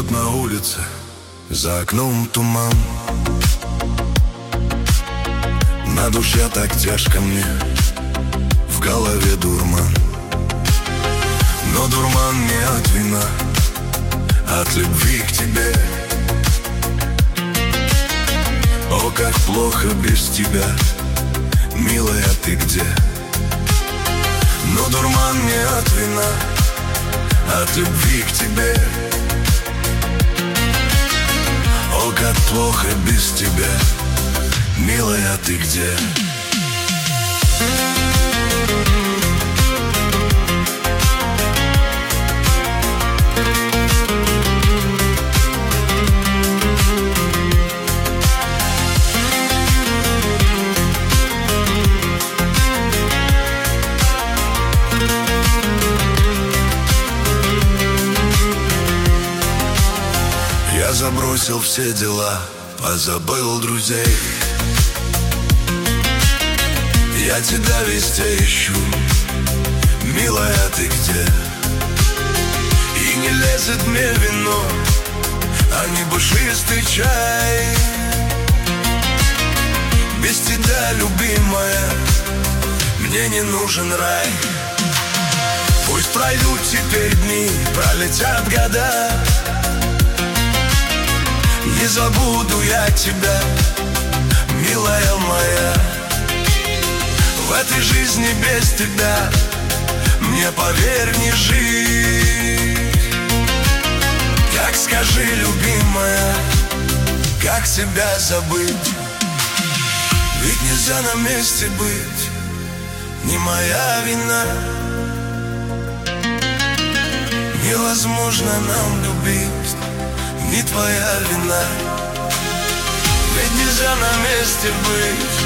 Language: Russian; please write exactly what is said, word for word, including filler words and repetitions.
Идет на улице, за окном туман. На душе так тяжко мне, в голове дурман. Но дурман не от вина, от любви к тебе. О, как плохо без тебя, милая, ты где? Но дурман не от вина, от любви к тебе. О, как плохо без тебя, милая, ты где? Я забросил все дела, позабыл друзей. Я тебя везде ищу, милая, ты где? И не лезет мне вино, а не душистый чай. Без тебя, любимая, мне не нужен рай. Пусть пройдут теперь дни, пролетят года, не забуду я тебя, милая моя. В этой жизни без тебя мне, поверь, не жить. Как, скажи, любимая, как тебя забыть? Ведь нельзя на месте быть, не моя вина. Невозможно нам любить, не твоя вина. Ведь нельзя на месте быть,